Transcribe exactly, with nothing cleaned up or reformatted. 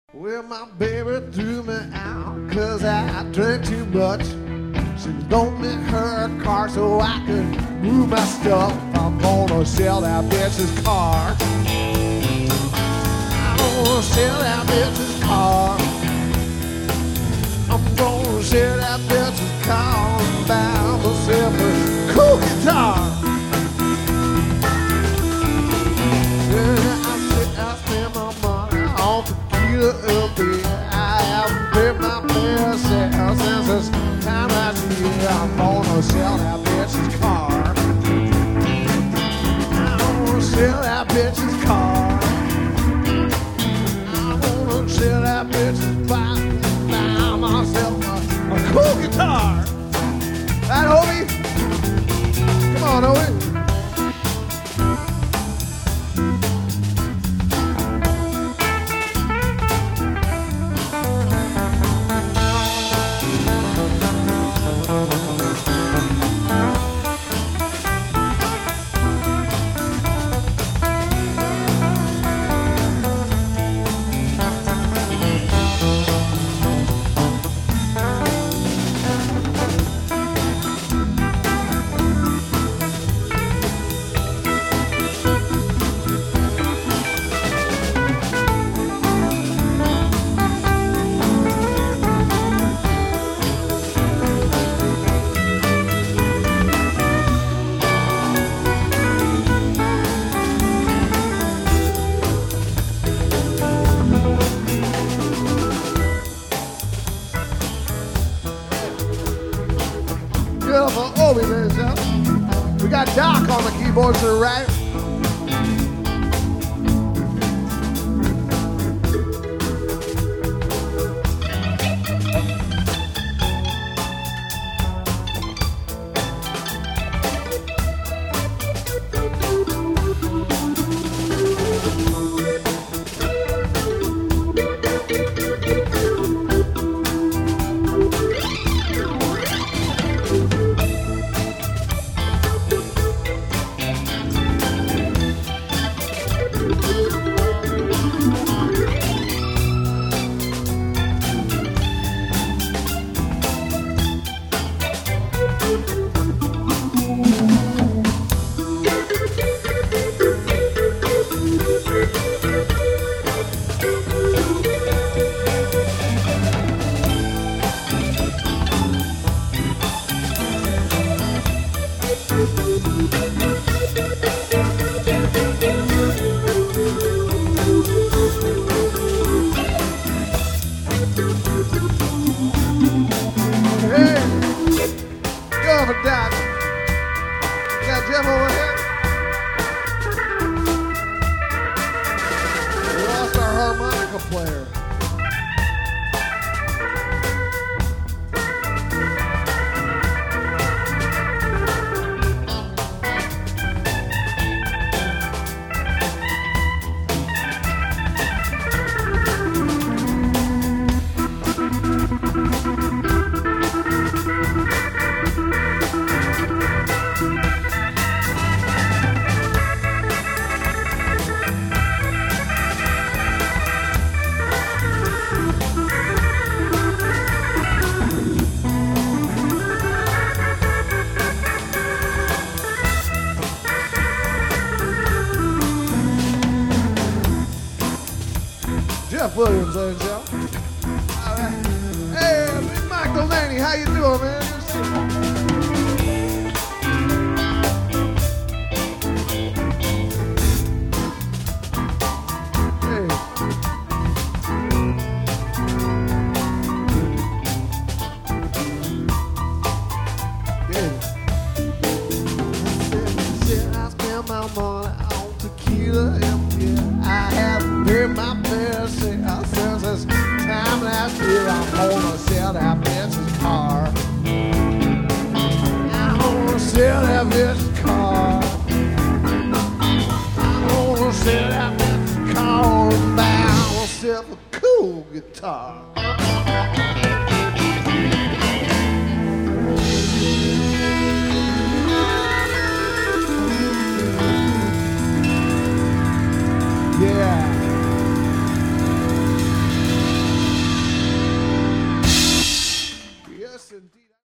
Well, my baby threw me out cause I drank too much. She loaned me her car so I could move my stuff. I'm gonna sell that bitch's car. I'm gonna sell that bitch's car. I'm gonna sell that bitch's car and buy myself a cool guitar. Yeah, I said I spend my money on tequila L P. I haven't paid my fair share since this time last year. I'm gonna sell that bitch's car. I'm gonna sell that bitch's car. I'm gonna sell that bitch's bike and buy myself a, a cool guitar. Right, Hobie? Come on, Hobie. Beautiful Obi, ladies and gentlemen. We got Doc on the keyboards to the right. Hey, go for Doc. Got Jeff over here. We lost our harmonica player. Jeff Williams, ladies and gentlemen. All right. Hey, Big Mike Delaney, how you doing, man? Good to see you. Hey. Yeah. I spend my money on tequila and beer. I haven't paid my fair share since this time last year. I'm gonna sell that bitch's car. I'm gonna sell that bitch's car. I'm gonna sell that bitch's car and buy myself a cool guitar. Yeah. Yes, indeed.